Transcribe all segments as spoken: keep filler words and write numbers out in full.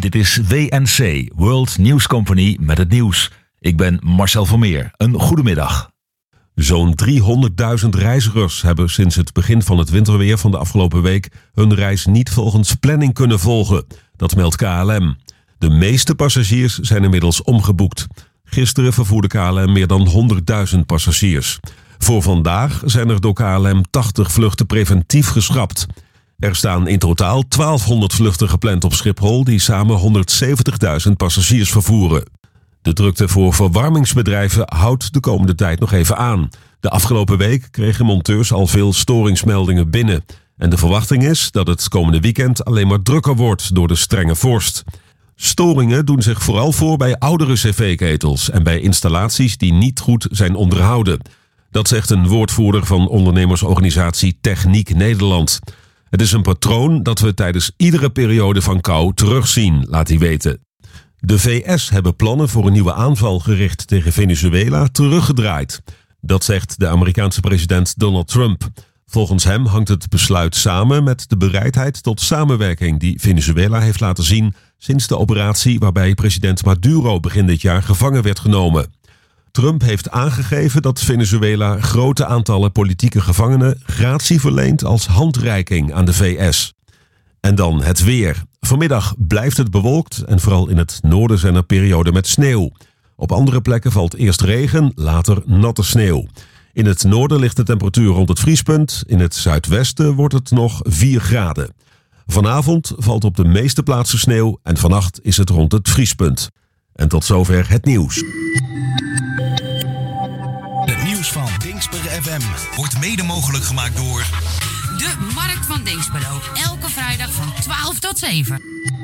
Dit is W N C, World News Company, met het nieuws. Ik ben Marcel Vermeer. Een goedemiddag. Zo'n driehonderdduizend reizigers hebben sinds het begin van het winterweer van de afgelopen week hun reis niet volgens planning kunnen volgen. Dat meldt K L M. De meeste passagiers zijn inmiddels omgeboekt. Gisteren vervoerde K L M meer dan honderdduizend passagiers. Voor vandaag zijn er door K L M tachtig vluchten preventief geschrapt. Er staan in totaal twaalfhonderd vluchten gepland op Schiphol die samen honderdzeventigduizend passagiers vervoeren. De drukte voor verwarmingsbedrijven houdt de komende tijd nog even aan. De afgelopen week kregen monteurs al veel storingsmeldingen binnen. En de verwachting is dat het komende weekend alleen maar drukker wordt door de strenge vorst. Storingen doen zich vooral voor bij oudere cv-ketels en bij installaties die niet goed zijn onderhouden. Dat zegt een woordvoerder van ondernemersorganisatie Techniek Nederland. Het is een patroon dat we tijdens iedere periode van kou terugzien, laat hij weten. De V S hebben plannen voor een nieuwe aanval gericht tegen Venezuela teruggedraaid. Dat zegt de Amerikaanse president Donald Trump. Volgens hem hangt het besluit samen met de bereidheid tot samenwerking die Venezuela heeft laten zien sinds de operatie waarbij president Maduro begin dit jaar gevangen werd genomen. Trump heeft aangegeven dat Venezuela grote aantallen politieke gevangenen gratie verleent als handreiking aan de V S. En dan het weer. Vanmiddag blijft het bewolkt en vooral in het noorden zijn er perioden met sneeuw. Op andere plekken valt eerst regen, later natte sneeuw. In het noorden ligt de temperatuur rond het vriespunt. In het zuidwesten wordt het nog vier graden. Vanavond valt op de meeste plaatsen sneeuw en vannacht is het rond het vriespunt. En tot zover het nieuws. Het nieuws van Dingsper F M wordt mede mogelijk gemaakt door... De Markt van Dinxperlo. Elke vrijdag van twaalf tot zeven.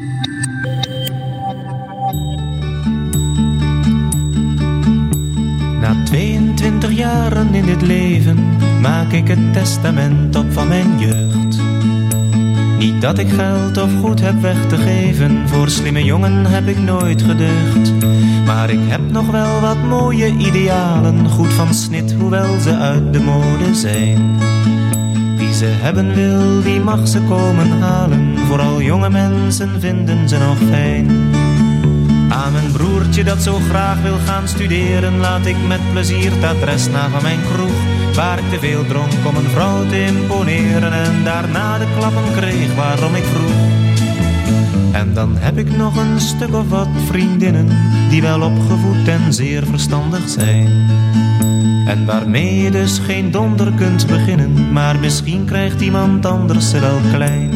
Na tweeëntwintig jaren in dit leven maak ik het testament op van mijn jeugd. Niet dat ik geld of goed heb weg te geven, voor slimme jongen heb ik nooit gedeugd. Maar ik heb nog wel wat mooie idealen, goed van snit hoewel ze uit de mode zijn. Wie ze hebben wil, die mag ze komen halen, vooral jonge mensen vinden ze nog fijn. Aan mijn broertje dat zo graag wil gaan studeren, laat ik met plezier het adres na van mijn kroeg, waar ik te veel dronk om een vrouw te imponeren en daarna de klappen kreeg waarom ik vroeg. En dan heb ik nog een stuk of wat vriendinnen, die wel opgevoed en zeer verstandig zijn. En waarmee je dus geen donder kunt beginnen, maar misschien krijgt iemand anders ze wel klein.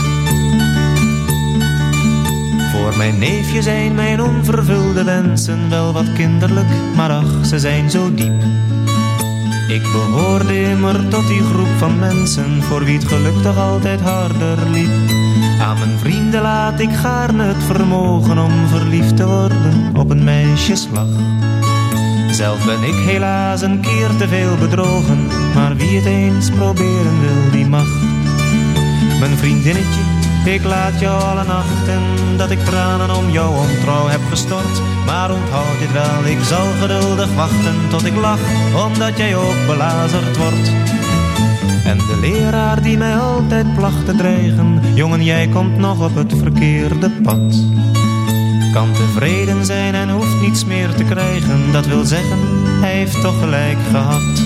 Voor mijn neefje zijn mijn onvervulde wensen wel wat kinderlijk, maar ach, ze zijn zo diep. Ik behoorde immer tot die groep van mensen, voor wie het geluk toch altijd harder liep. Aan mijn vrienden laat ik gaarne het vermogen om verliefd te worden op een meisjeslag. Zelf ben ik helaas een keer te veel bedrogen, maar wie het eens proberen wil, die mag. Mijn vriendinnetje, ik laat jou alle nachten, dat ik tranen om jouw ontrouw heb gestort. Maar onthoud dit wel, ik zal geduldig wachten tot ik lach, omdat jij ook belazerd wordt. En de leraar die mij altijd placht te dreigen, jongen jij komt nog op het verkeerde pad. Kan tevreden zijn en hoeft niets meer te krijgen, dat wil zeggen, hij heeft toch gelijk gehad.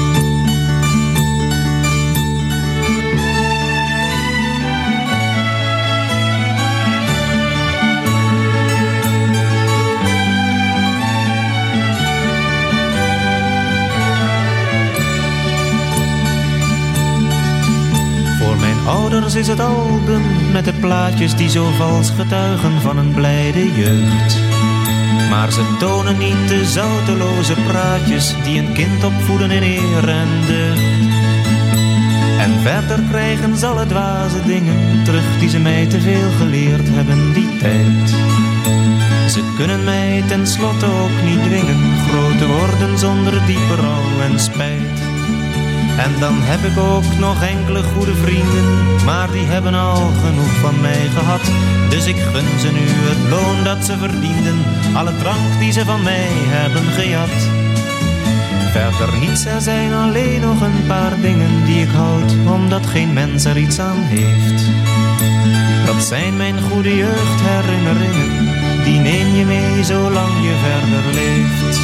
Ouders is het album met de plaatjes die zo vals getuigen van een blijde jeugd. Maar ze tonen niet de zouteloze praatjes die een kind opvoeden in eer en deugd. En verder krijgen ze alle dwaze dingen terug die ze mij te veel geleerd hebben die tijd. Ze kunnen mij tenslotte ook niet dwingen groot te worden zonder diepe rouw en spijt. En dan heb ik ook nog enkele goede vrienden, maar die hebben al genoeg van mij gehad. Dus ik gun ze nu het loon dat ze verdienden, alle drank die ze van mij hebben gejat. Verder niets, er zijn alleen nog een paar dingen die ik houd, omdat geen mens er iets aan heeft. Dat zijn mijn goede jeugdherinneringen, die neem je mee zolang je verder leeft.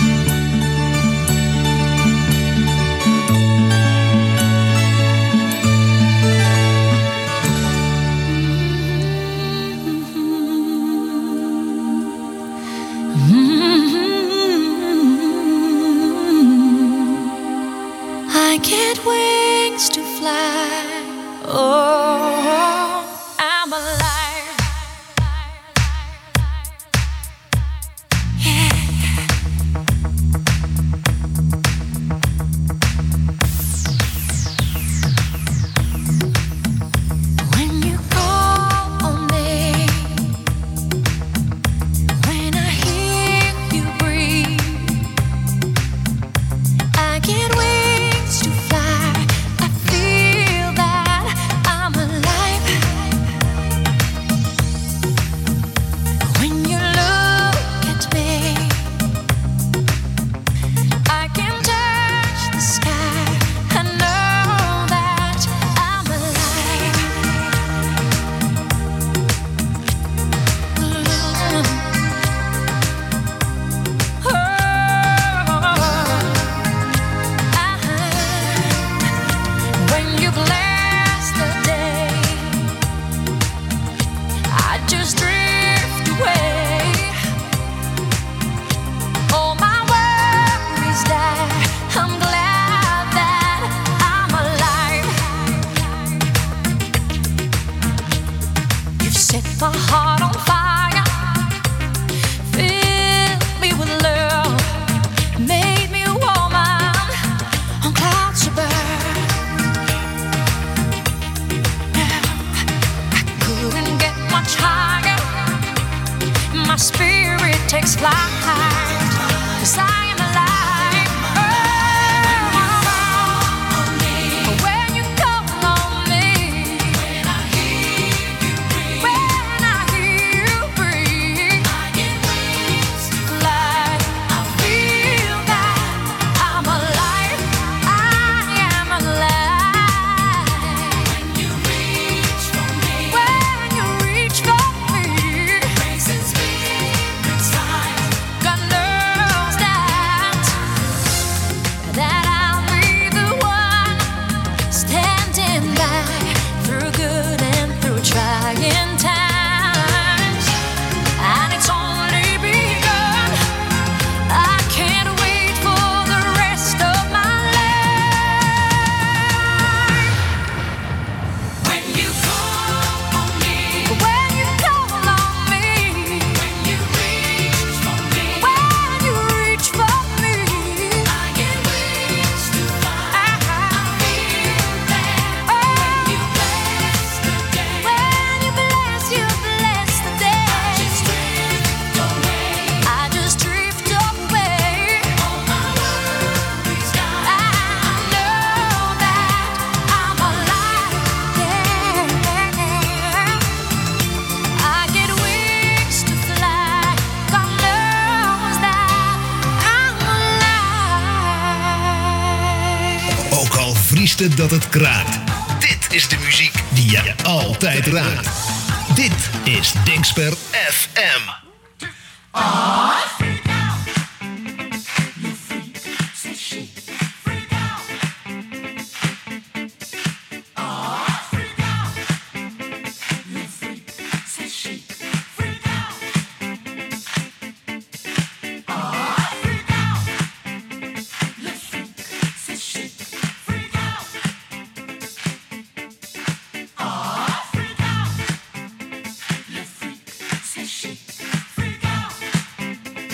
I get wings to fly. Oh, I'm alive. Yeah. When you call on me, when I hear you breathe, I get wings to fly. I feel that I'm alive. When you look at me, I can touch the sky. I know that I'm alive. When you bless the day, I just drift away. All my worries die. I'm glad that I'm alive. You've set my heart on fire, filled me with love, made me a woman on clouds above. Couldn't get much higher. My spirit takes flight, 'cause I am alive. Oh, when you call on me, when I hear you breathe, when I hear you breathe, I get wings to fly. I feel that I'm alive. I am alive. When you reach for me, when you reach for me, grace and spirit's time. God knows that that I'll be the one standing by through good and through trying times. And it's only begun. I can't wait for the rest of my life. When you call on me, when you call on me, when you reach for me, when you reach for me, I get wings to fly. I feel that when you bless the day, when you bless, you bless the day. I just drift away. I just drift away. All my worries die. I know that I'm alive. Yeah. I get wings to fly. God knows that I'm alive. Ook al vriest het dat het kraakt. Dit is de muziek die je altijd raakt. Dit is Dingsper F M. Say she freak out.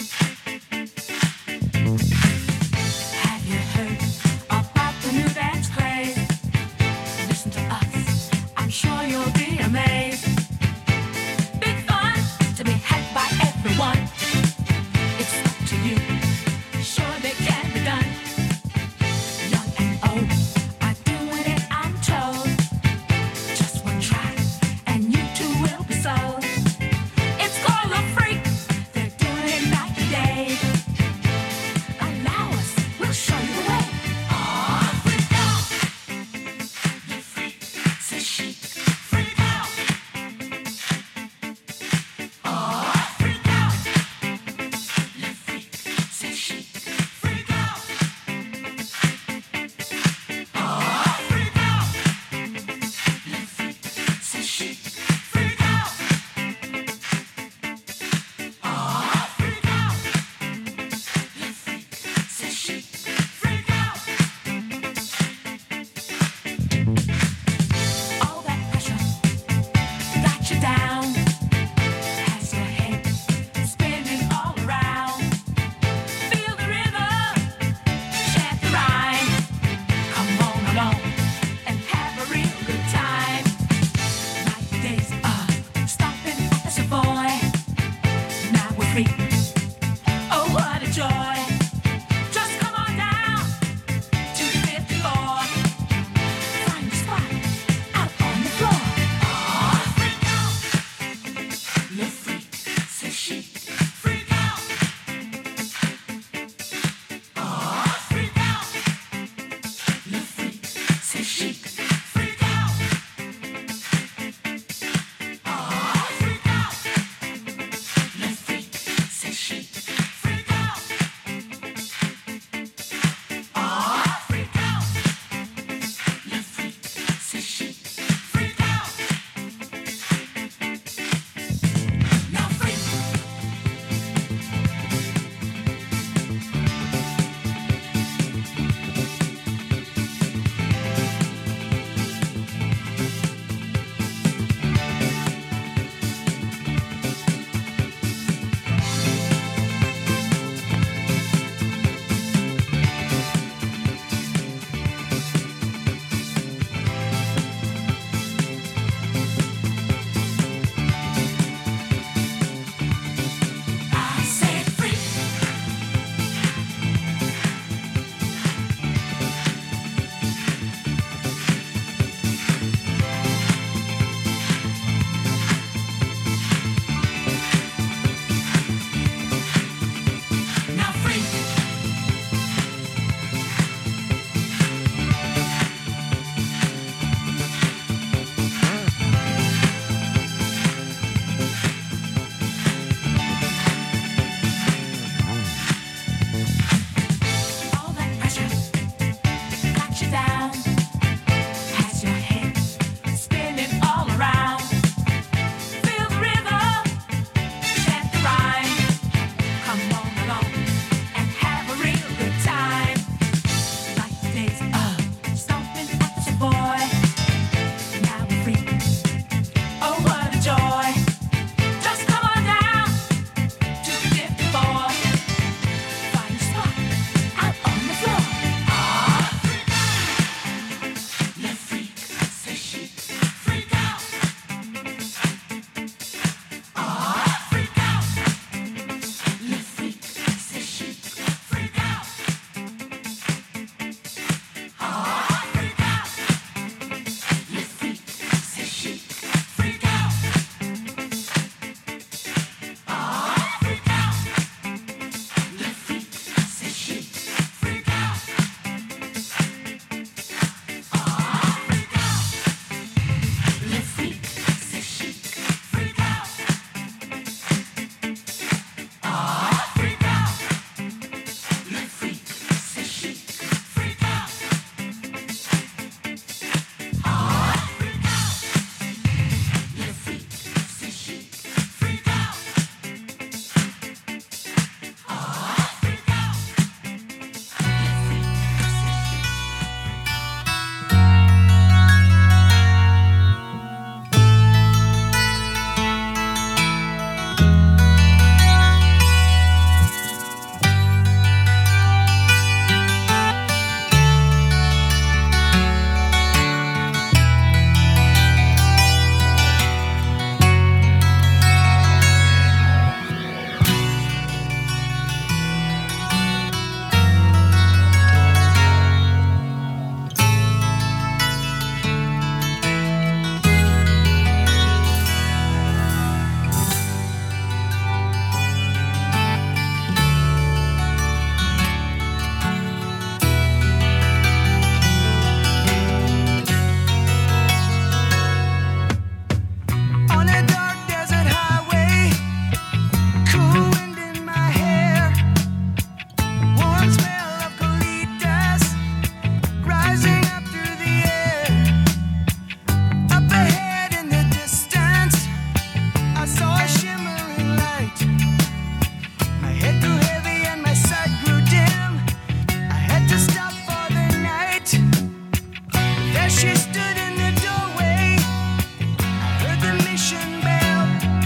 flickering light. My head grew heavy and my sight grew dim. I had to stop for the night. There she stood in the doorway. I heard the mission bell.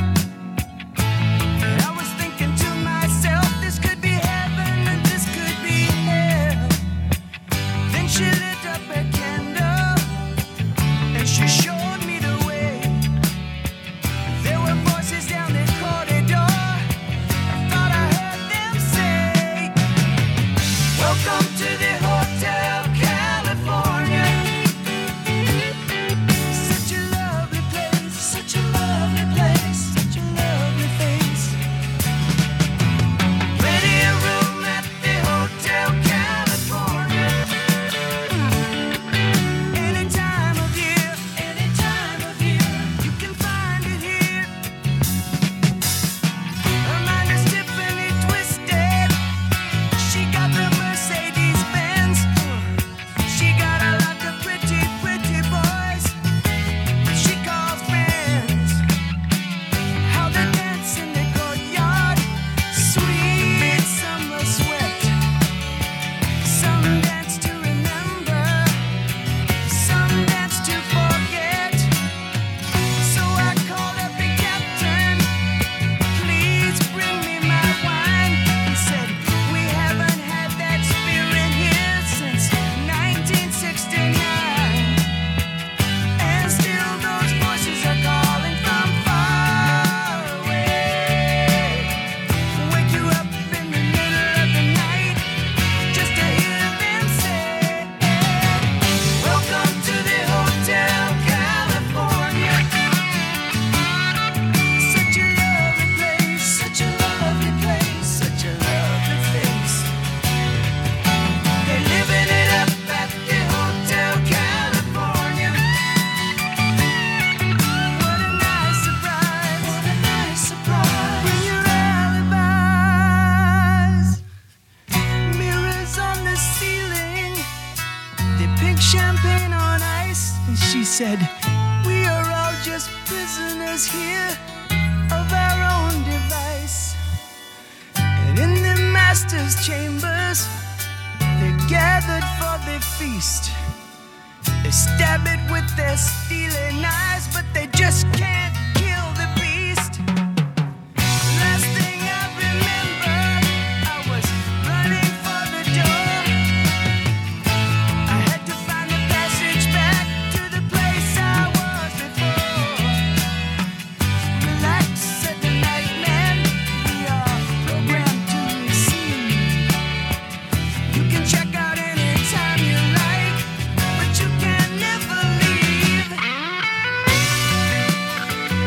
And I was thinking to myself, this could be heaven and this could be hell. Then she lit up a candle and she showed me the way. There were voices down the corridor. I thought I heard them say, welcome to the Hotel California. Such a lovely place, such a lovely place, such a lovely face. Plenty of room at the Hotel California. Any time of year, any time of year, you can find it here. Her mind is Tiffany twisted. She got the Mercedes Benz. She got a lot of pretty, pretty boys she calls friends. How they dance in the courtyard, sweet summer sweat. Some dance to remember, some dance to forget. So I called up the captain, please bring me my wine. He said, we haven't had that spirit here since nineteen sixty-nine. And still those voices are calling from far away. Wake you up in the middle of the night just to hear them say, welcome to the Hotel California. Such a lovely place, such a lovely place, such a lovely face. They're living it up at the Hotel California. What a nice surprise, what a nice surprise. Bring your alibis. Mirrors on the ceiling, the pink champagne on ice. And she said, we are all just prisoners here of our own device. And in the master's chambers, they're gathered for the feast. They stab it with their steely knives, but they just can't kill the beast. Last thing I remember, I was running for the door. I had to find the passage back to the place I was before. Relax, said the night man, we are programmed to receive. You can check out anytime you like, but you can never leave.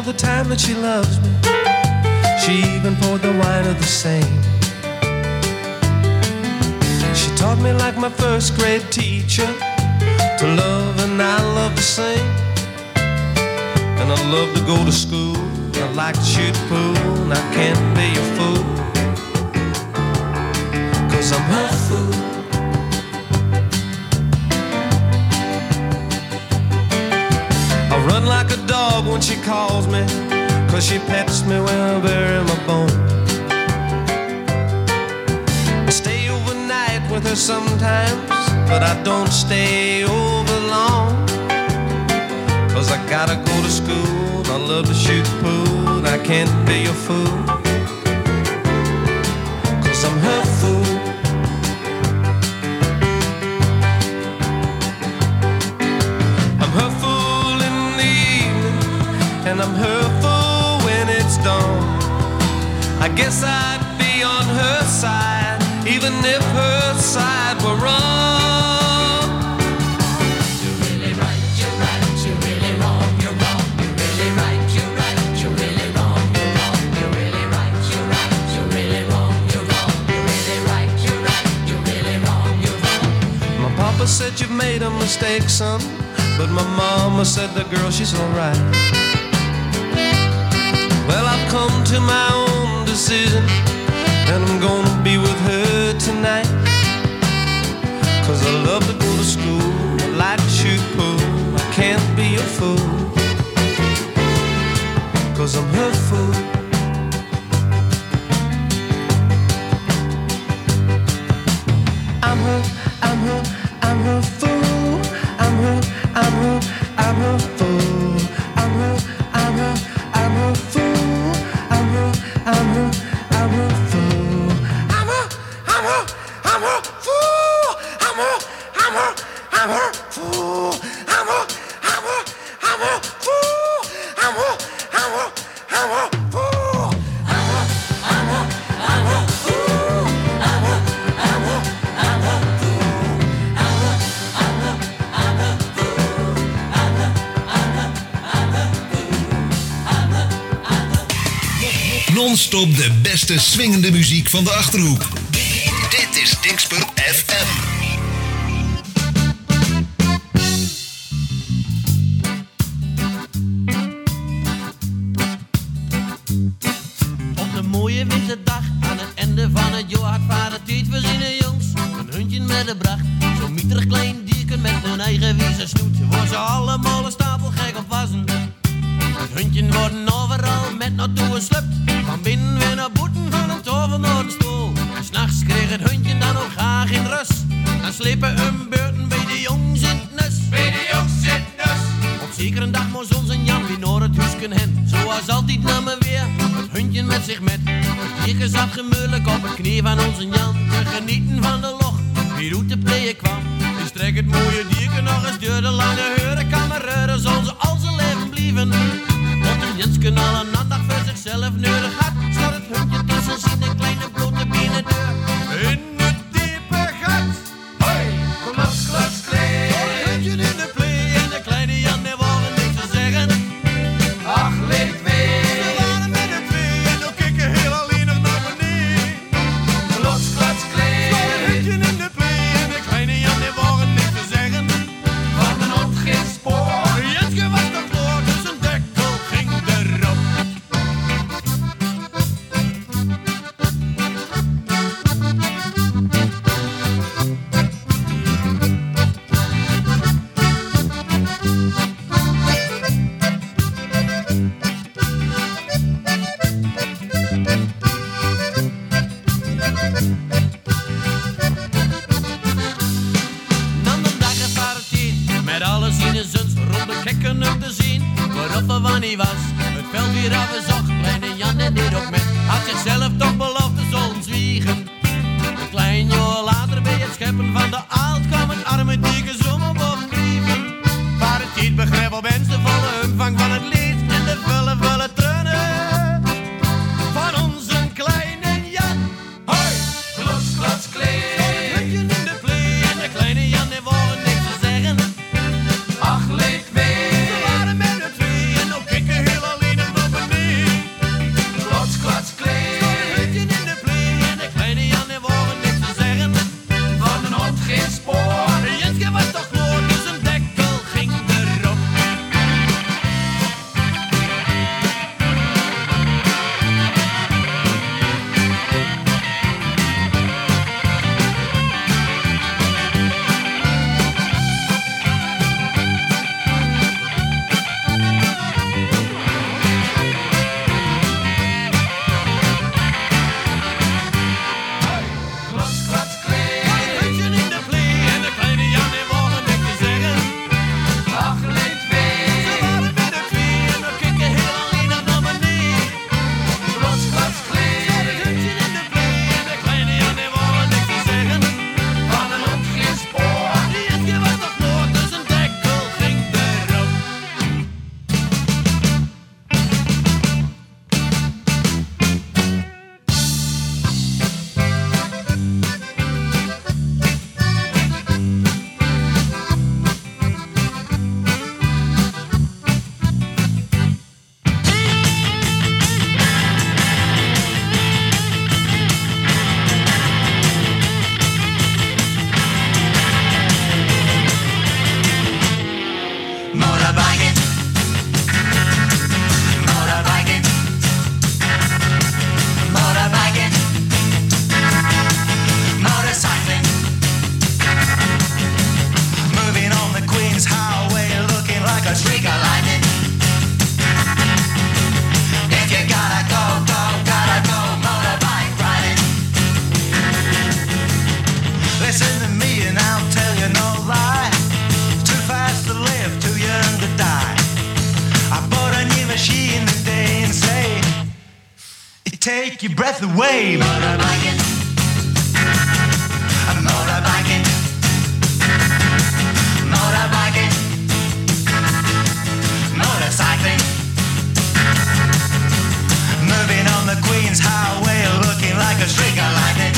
the time that she loves me. She even poured the wine of the same. She taught me like my first grade teacher to love and I love to sing. And I love to go to school. I like to shoot pool and I can't be a fool, 'cause I'm her fool. I run like a dog when she calls me, 'cause she pets me when I bury my bone. I stay overnight with her sometimes, but I don't stay over long, 'cause I gotta go to school. I love to shoot pool and I can't be a fool, 'cause I'm her fool. I'm her fool in the evening and I'm her fool when it's done. I guess I'd be on her side even if her side were wrong. You're really right, you're right, you're really wrong, you're wrong. You're really right, you're right, you're really wrong, you're wrong. You're really right, you're right, you're really wrong, you're wrong. You're really right, you're right, you're really wrong, you're wrong. My papa said you've made a mistake, son, but my mama said the girl, she's alright. Well, I've come to my own decision, and I'm gonna be with her tonight. 'Cause I love to go to school, I like to shoot pool, I can't be a fool, 'cause I'm her fool. I'm her, I'm her, I'm her fool. I'm her, I'm her, I'm her fool. I'm her, I'm her, I'm her fool. I'm her, I'm her, I'm her fool. I'm her, I'm her, I'm her fool. I'm her, I'm her, I'm her fool. I'm her, I'm her, I'm her fool. I'm her, I'm her, I'm her fool. I'm her, I'm her, I'm her fool. I'm her, I'm her, I'm her fool. I'm her, I'm her, I'm her fool. I'm her, I'm her, I'm her fool. I'm her, I'm her. Non-stop de beste swingende muziek van de Achterhoek. Dit is Dingsper F M. Op de mooie winterdag aan het einde van het jaar had vader tijd voor zijn jongens een hondje met de bracht. Zo'n mieterig klein dierken met een eigen wieze snoet, waar ze allemaal een stapel gek op wassen. Het hondje worden overal met naartoe geslupt, van binnen weer naar boeten van een tover naar de stoel. En s'nachts kreeg het hondje dan ook graag in rust, dan slepen een beurten bij de jongens in het nus. Bij de jongens in het nus. Op zekere dag moest onze Jan weer naar het huisken hen, zoals altijd nam me weer het hondje met zich met. Het dierke zat gemelijk op het knie van onze Jan, te genieten van de lach die uit de pleeën kwam. Die strek het mooie dierke nog eens door de lange heuren kameraden, zal ze al zijn leven blijven. Want een Jenske al een aandacht voor zichzelf nodig had, zat het hondje tussen zijn kleine blote benen deur. In het diepe gat, hoi, klots, klots, klee. Het hondje in de plee en de kleine Jan die waren niks te zeggen. Ach, leek wee. Ze waren met de twee en dan keken heel alleen nog naar beneden. Klots, klots, klee. Het hondje in de plee en de kleine Jan die waren niks te zeggen. Van een hond geen spoor. Jenske was nog door, dus een dekkel ging erop. Dan de dag ervaar het tijd, met alles in de zuns rond de kekken op te zien. Waarop er wanneer was, het veld weer afgezocht. Kleine Jan en dit ook met, had zichzelf toch beloofd te zullen zwiegen. Een klein jaar later bij het scheppen van de aald kwam het arme dieke zomer boven brieven. Waar het tijd begreep op eens de volle omvang van het lied en de vulle, vulle tranen van onze kleine Jan. Hoi, klots, klots, klee. Het hondje in de plee en de kleine Jan die waren niks te zeggen. Ach, leek wee. Ze waren met de twee en ook ik heel alleen nog naar take your breath away. Motorbiking, motorbiking, motorbiking, motorcycling, moving on the Queen's Highway, looking like a streak of lightning.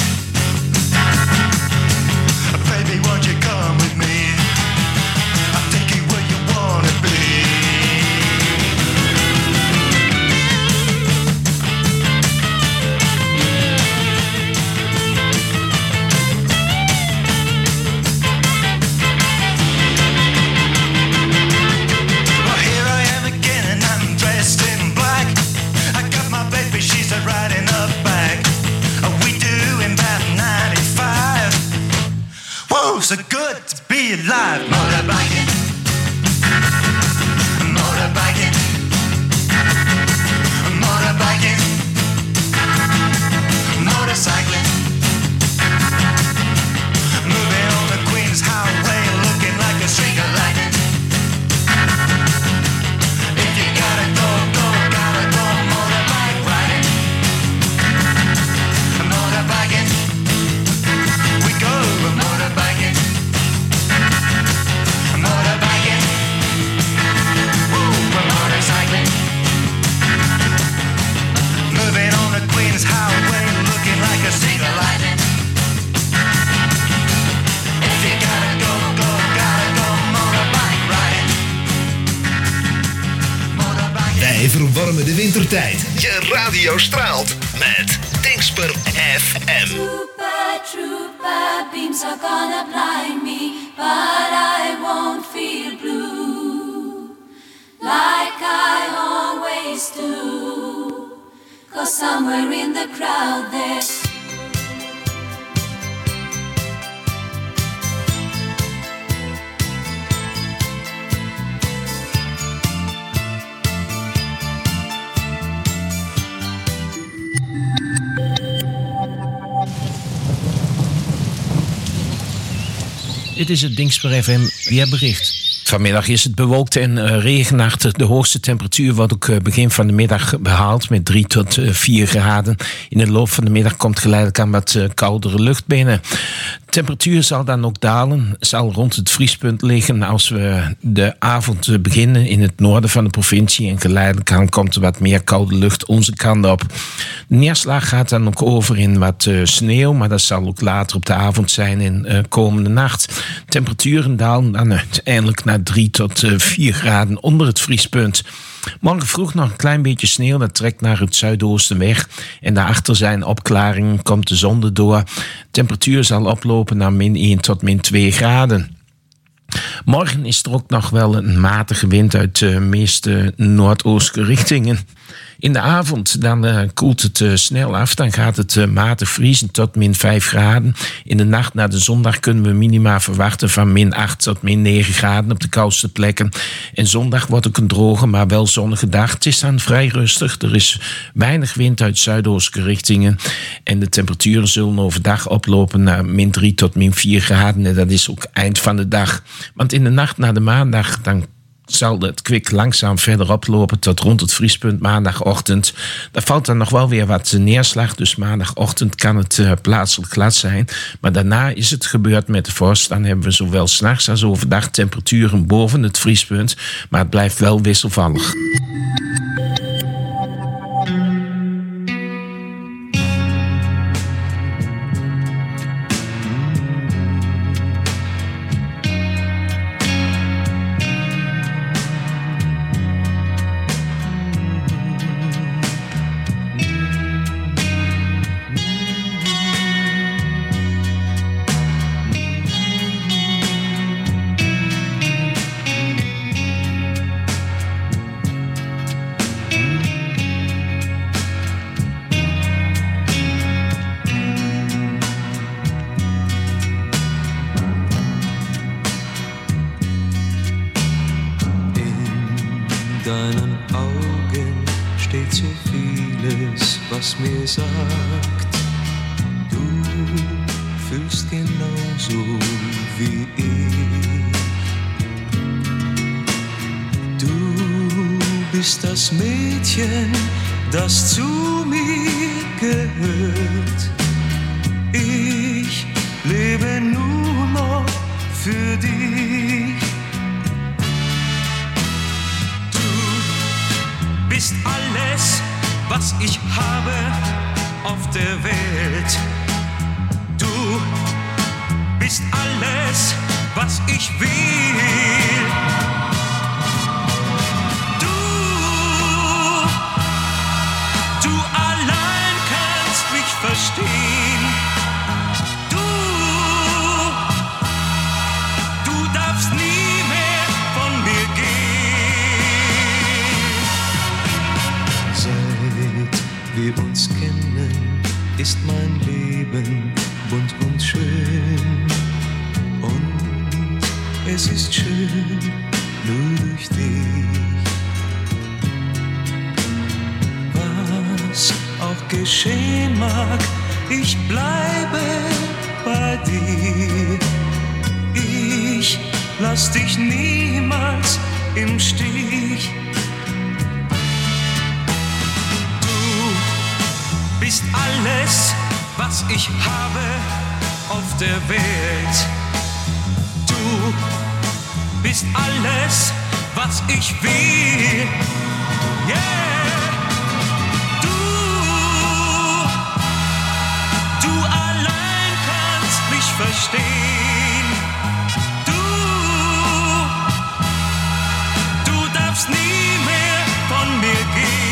Baby, won't you come with me? I'll take you where you wanna be. Well, here I am again and I'm dressed in black. I got my baby, she's riding up back. We doing about ninety-five. Whoa, so good to be alive. Motorbiking, motorbiking, motorbiking, motorcycling, moving on the Queen's Highway, looking like a streak of lightning. If you gotta go, go, gotta go, motorbike riding, motorbiking, we go, motorbiking, motorbiking, woo, we're motorcycling, moving on the Queen's Highway, looking like a streak of lightning. If you gotta go, go, gotta go, motorbike riding, motorbiking. Wij verwarmen de wintertijd. Je radio straalt met Dingsper F M. Trooper, trooper, beams are gonna blind me, but I won't feel blue like I always do. 'Cause somewhere in the crowd there's Dit is het Dingsper F M weerbericht. Vanmiddag is het bewolkt en uh, regenachtig. De hoogste temperatuur wordt ook uh, begin van de middag behaald met drie tot vier graden. In de loop van de middag komt geleidelijk aan wat uh, koudere lucht binnen. De temperatuur zal dan ook dalen, zal rond het vriespunt liggen als we de avond uh, beginnen in het noorden van de provincie. En geleidelijk aan komt er wat meer koude lucht onze kant op. De neerslag gaat dan ook over in wat uh, sneeuw, maar dat zal ook later op de avond zijn in uh, komende nacht. Temperaturen dalen dan uiteindelijk naar drie tot vier graden onder het vriespunt. Morgen vroeg nog een klein beetje sneeuw, dat trekt naar het zuidoosten weg. En daarachter zijn opklaringen, komt de zon erdoor. Temperatuur zal oplopen naar min één tot min twee graden. Morgen is er ook nog wel een matige wind uit de meeste noordoostelijke richtingen. In de avond dan uh, koelt het uh, snel af. Dan gaat het uh, matig vriezen tot min vijf graden. In de nacht naar de zondag kunnen we minima verwachten van min acht tot min negen graden op de koudste plekken. En zondag wordt ook een droge, maar wel zonnige dag. Het is dan vrij rustig. Er is weinig wind uit zuidoostelijke richtingen. En de temperaturen zullen overdag oplopen naar min drie tot min vier graden. En dat is ook eind van de dag. Want in de nacht naar de maandag dan zal het kwik langzaam verder oplopen tot rond het vriespunt maandagochtend. Daar valt dan nog wel weer wat neerslag, dus maandagochtend kan het uh, plaatselijk glad zijn. Maar daarna is het gebeurd met de vorst. Dan hebben we zowel 's nachts als overdag temperaturen boven het vriespunt, maar het blijft wel wisselvallig. deinen Augen steht so vieles, was mir sagt, du fühlst genauso wie ich. Du bist das Mädchen, das zu mir gehört. Ich lebe nur noch für dich. Du bist alles, was ich habe auf der Welt. Du bist alles, was ich will. Du, du allein kannst mich verstehen. Du, du darfst nie mehr von mir gehen. Seit wir uns kennen, ist mein Leben bunt und schön. Und es ist schön, nur durch dich. Was auch geschehen mag, ich bleibe bei dir. Ich lass dich niemals im Stich. Du bist alles, was ich habe auf der Welt. Du bist alles, was ich will. Yeah. Du, du allein kannst mich verstehen. Du, du darfst nie mehr von mir gehen.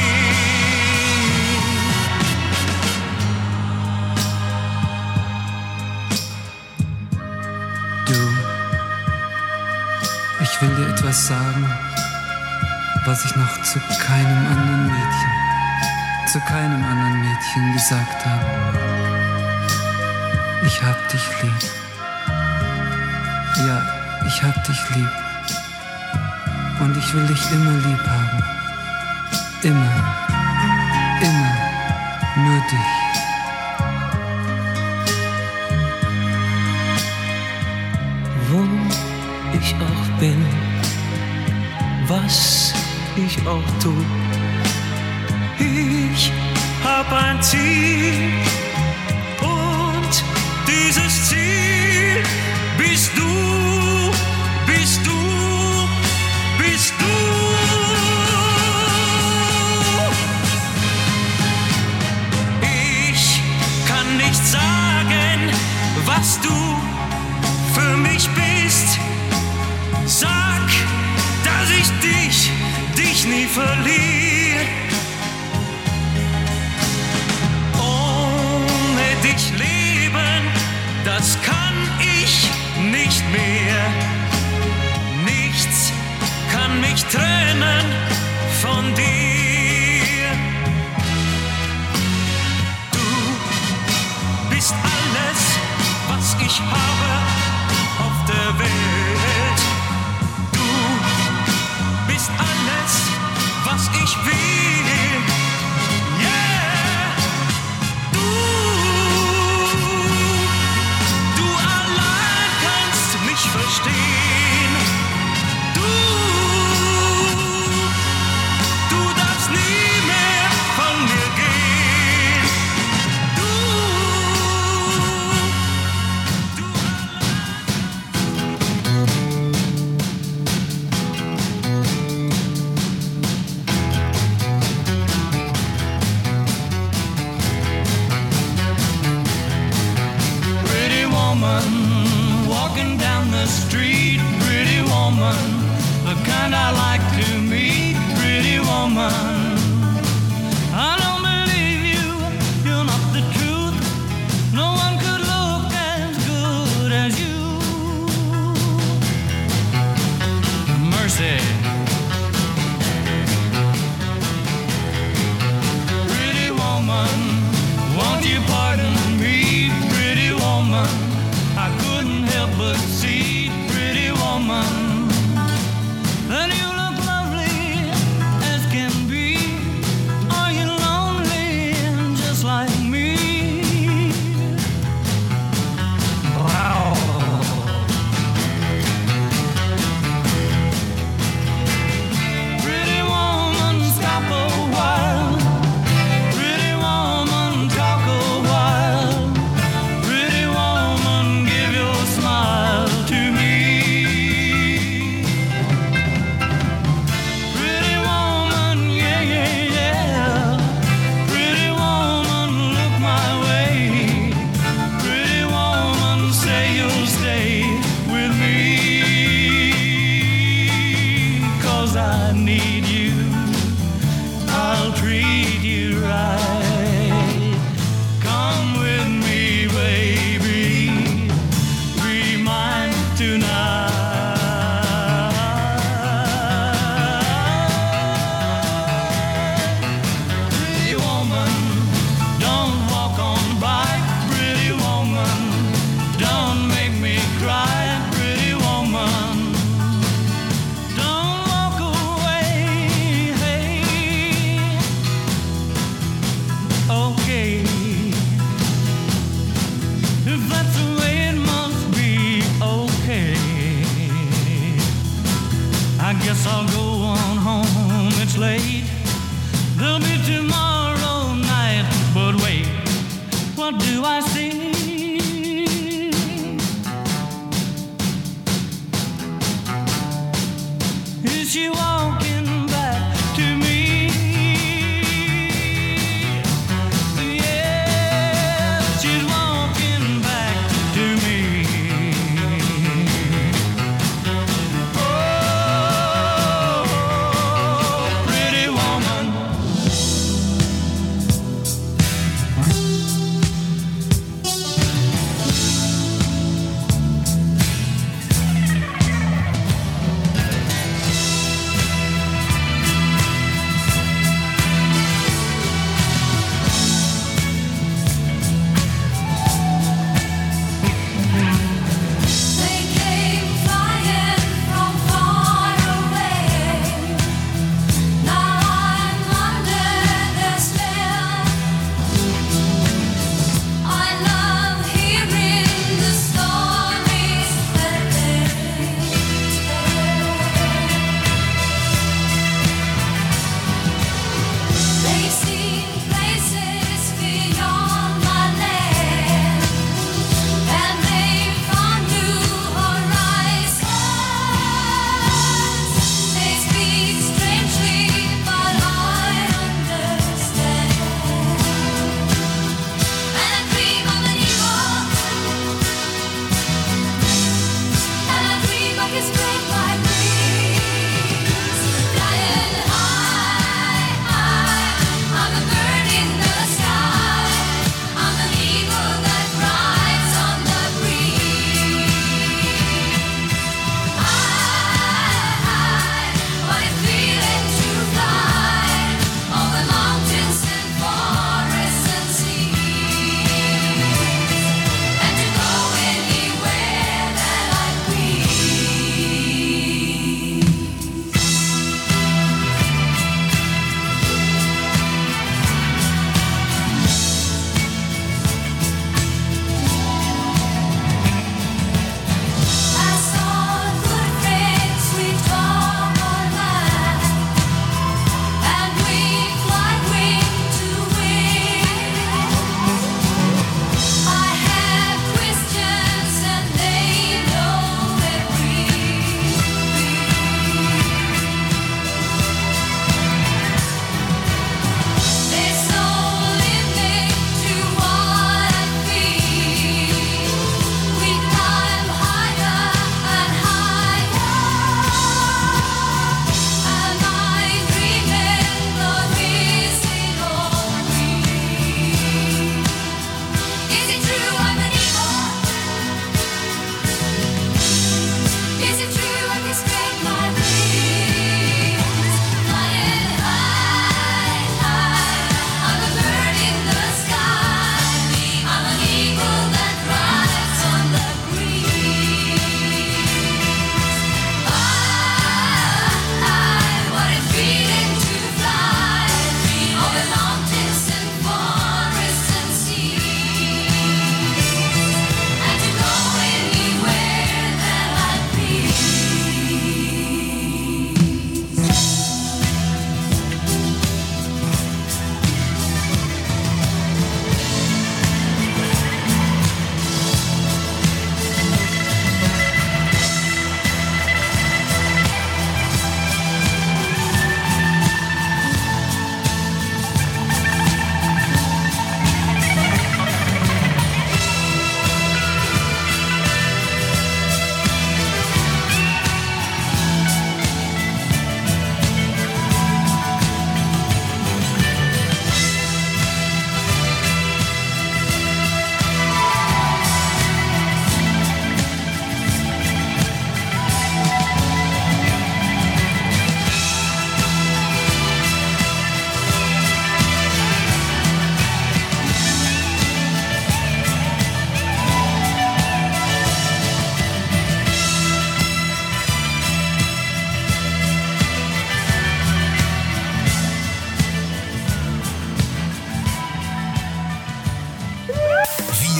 Ich will dir etwas sagen, was ich noch zu keinem anderen Mädchen, zu keinem anderen Mädchen gesagt habe. Ich hab dich lieb. Ja, ich hab dich lieb. Und ich will dich immer lieb haben. Immer, immer, nur dich. Wo ich auch bin, was ich auch tu, ich hab ein Ziel und dieses Ziel bist du, bist du, bist du. Ich kann nicht sagen, was du für mich bist. Sag, dass ich dich, dich nie verliere. Ohne dich leben, das kann ich nicht mehr. Nichts kann mich trennen von dir. Du bist alles, was ich habe auf der Welt. Bist alles, was ich will. Yeah. Du, du allein kannst mich verstehen. Du, du darfst nie mehr von mir gehen. Du, Pretty woman, walking down the street. Pretty woman, the kind I like to meet. Pretty woman, I don't believe you, you're not the truth. No one could look as good as you. Mercy. Pretty woman, won't you pardon me? Pretty woman, I couldn't help but see. Pretty woman, that you look lovely as can be. Are you lonely just like me? Wow. Pretty woman, stop a while. Pretty woman,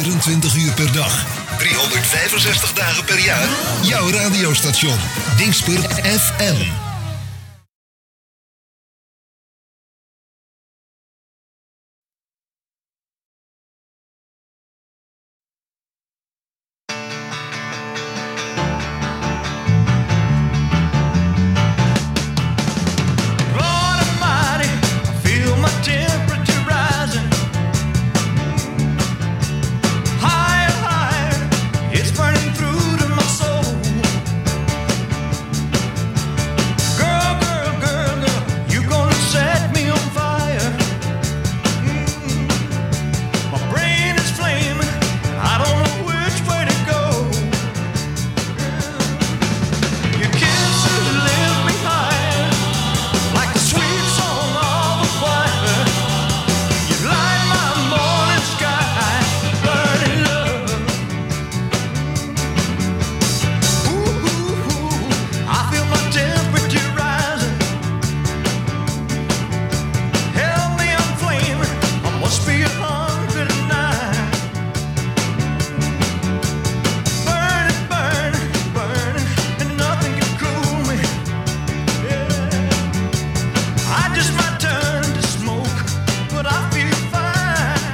vierentwintig uur per dag. driehonderdvijfenzestig dagen per jaar. Jouw radiostation. Dingsper F M. Lord Almighty, I feel my temperature rising. Higher, higher, it's burning through to my soul. Girl, girl, girl, girl, you gonna set me on fire. Mm. My brain is flaming, I don't know which way to go. Your kisses lift me higher, like the sweet song of a choir. You light my morning sky, burning love. Ooh, ooh, ooh, I feel my temperature rising. Help me, I'm flaming, I must be a hundred and nine. Burning, burning, burning, and nothing can cool me. Yeah. I just might turn to smoke, but I feel fine.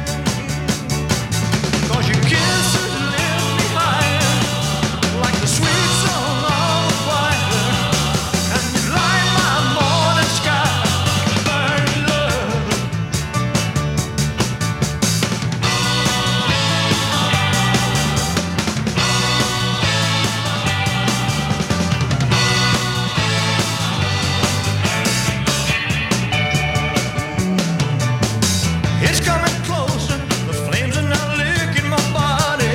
'Cause your kisses lift me higher, like the sweet song of a choir. And you light my morning sky, burning love. It's coming closer, the flames are now licking my body.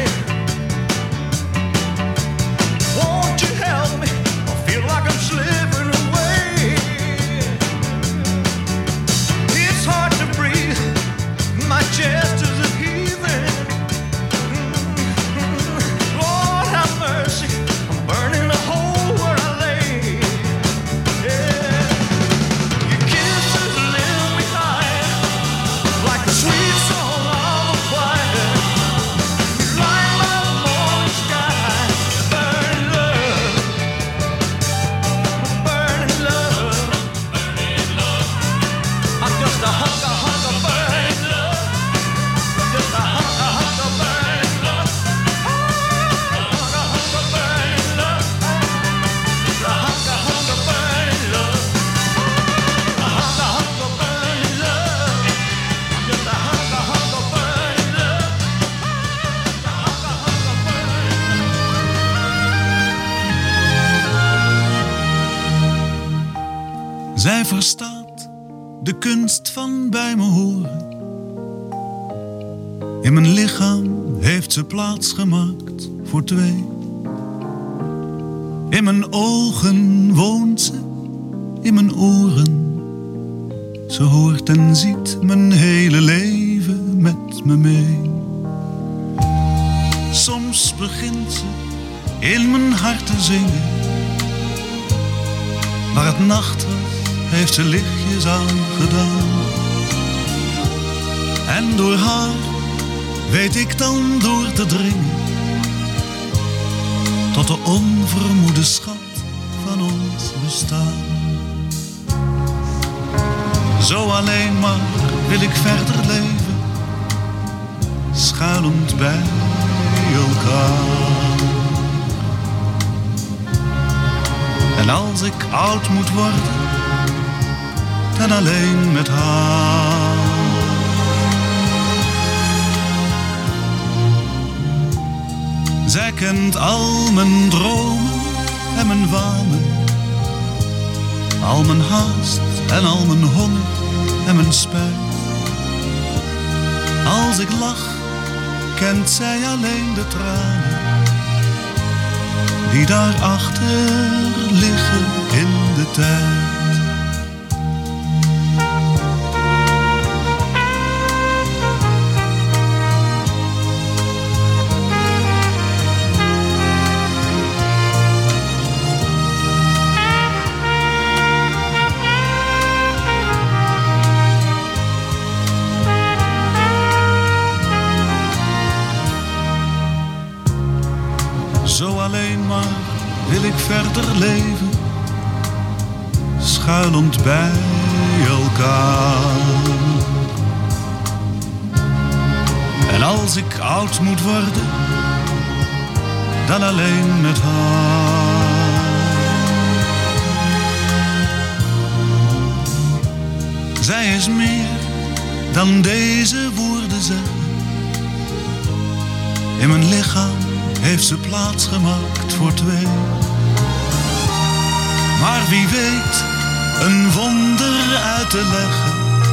Won't you help me? I feel like I'm slipping away. It's hard to breathe, my chest is a heaving. Lord have mercy, I'm burning a hole where I lay. Yeah. Your kisses lift me higher, like the sweet song of a choir. You light my morning sky, burning love, burning love. I'm just a hunk of hunk of burning love, just a hunk of hunk of burning love, hunk of hunk of burning love, just a hunk of hunk of burning love, a hunk of hunk of burning love. Just a hunk of hunk of burning love. A hunk of hunk of burning. Zij verstaat de kunst van bij me horen. In mijn lichaam heeft ze plaats gemaakt voor twee. In mijn ogen woont ze, in mijn oren. Ze hoort en ziet mijn hele leven met me mee. Soms begint ze in mijn hart te zingen. Waar het nacht was, heeft ze lichtjes aangedaan. En door haar weet ik dan door te dringen tot de onvermoede schat van ons bestaan. Zo alleen maar wil ik verder leven, schuilend bij elkaar. En als ik oud moet worden, dan alleen met haar. Zij kent al mijn dromen en mijn wanen, al mijn haast en al mijn honger en mijn spijt. Als ik lach, kent zij alleen de tranen die daarachter liggen in de tijd. huilend bij elkaar. En als ik oud moet worden, dan alleen met haar. Zij is meer dan deze woorden zeggen. In mijn lichaam heeft ze plaats gemaakt voor twee. Maar wie weet een wonder uit te leggen.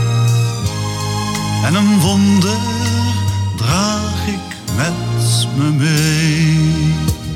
En een wonder draag ik met me mee.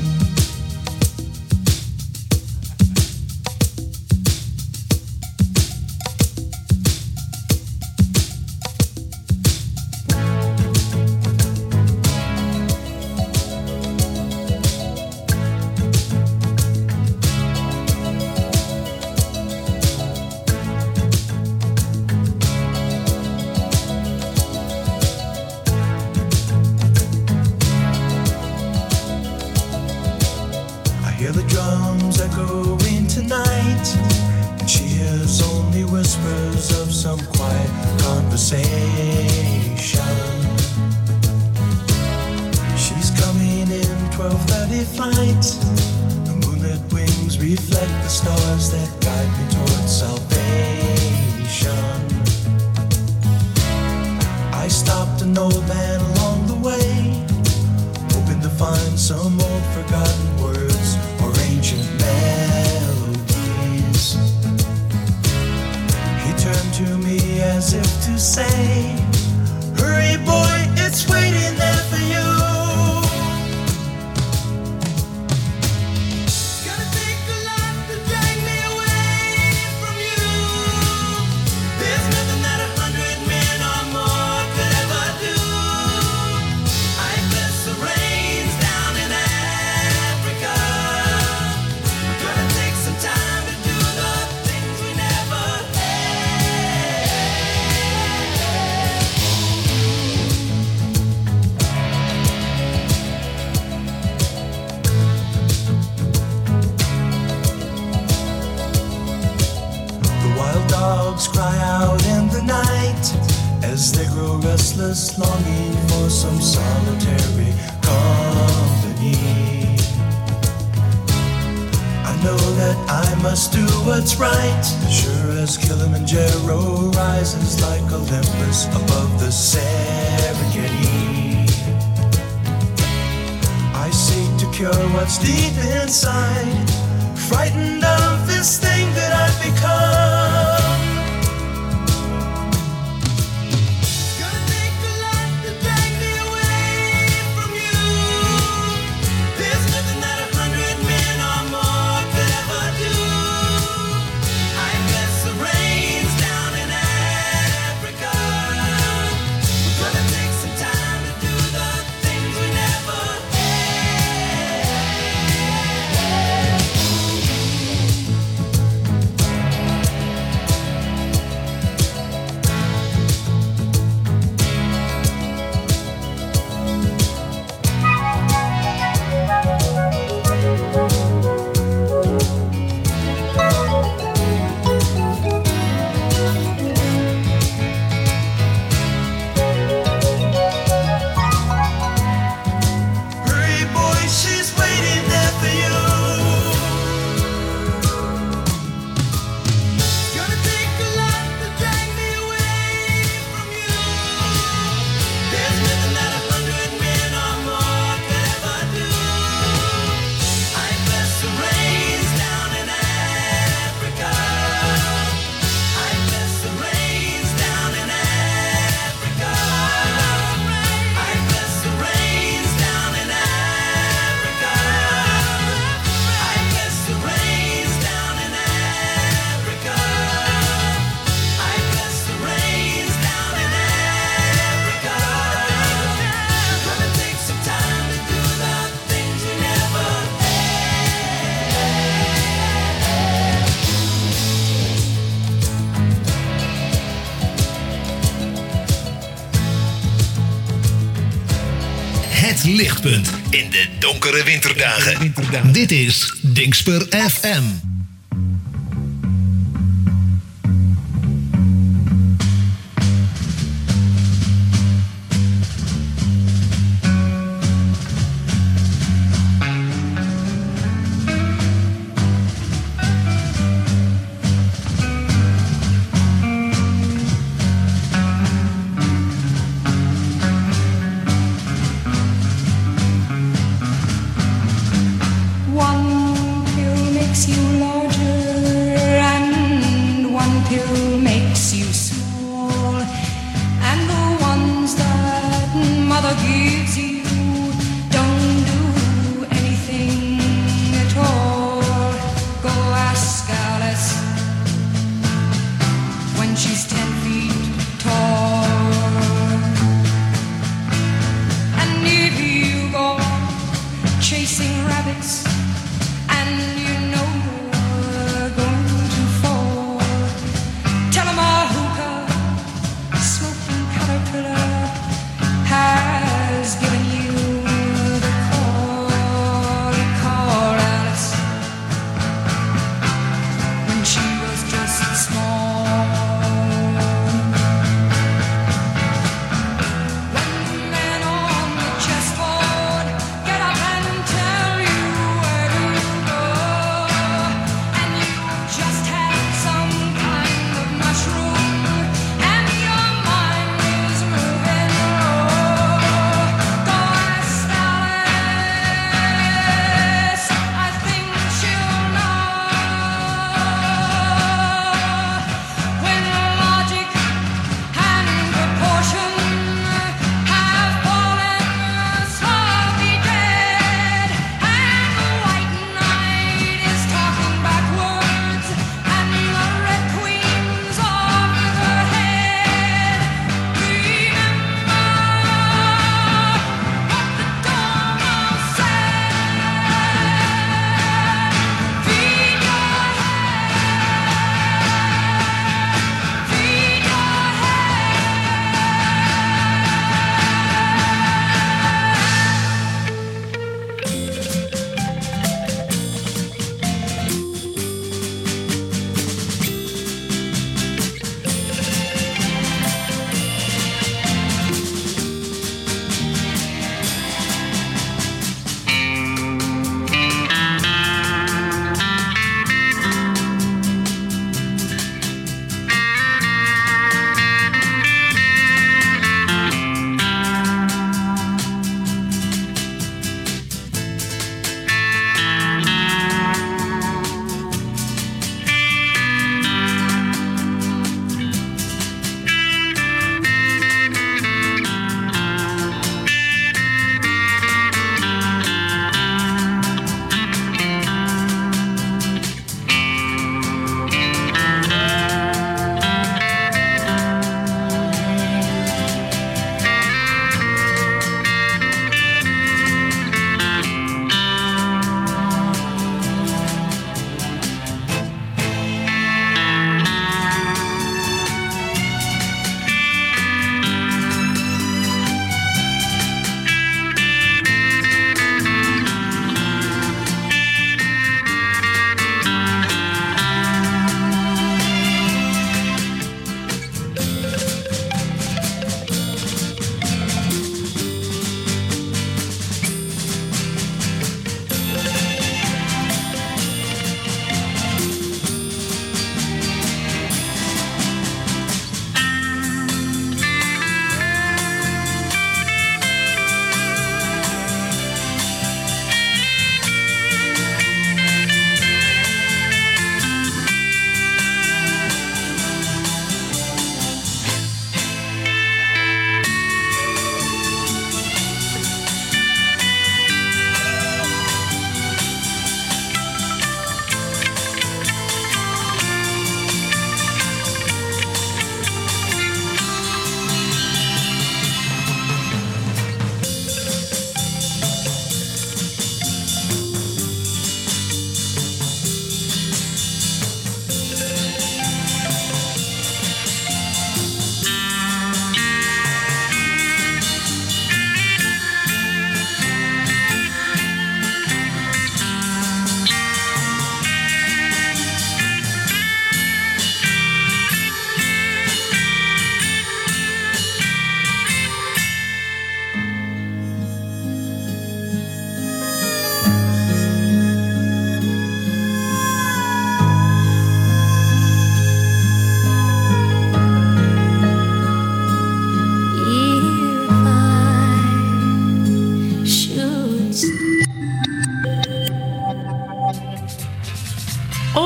Het lichtpunt in de donkere winterdagen. Dit is Dingsper F M.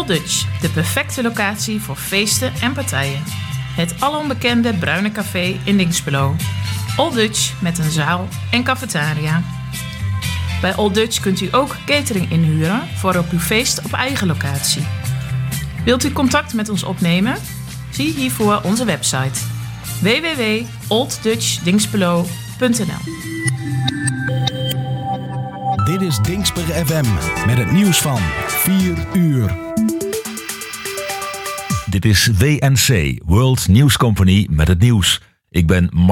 Old Dutch, de perfecte locatie voor feesten en partijen. Het alombekende Bruine Café in Dinxperlo. Old Dutch met een zaal en cafetaria. Bij Old Dutch kunt u ook catering inhuren voor op uw feest op eigen locatie. Wilt u contact met ons opnemen? Zie hiervoor onze website w w w punt old dutch dinxperlo punt n l. Dit is Dinxper F M met het nieuws van vier uur. Dit is W N C, World News Company met het nieuws. Ik ben Mar-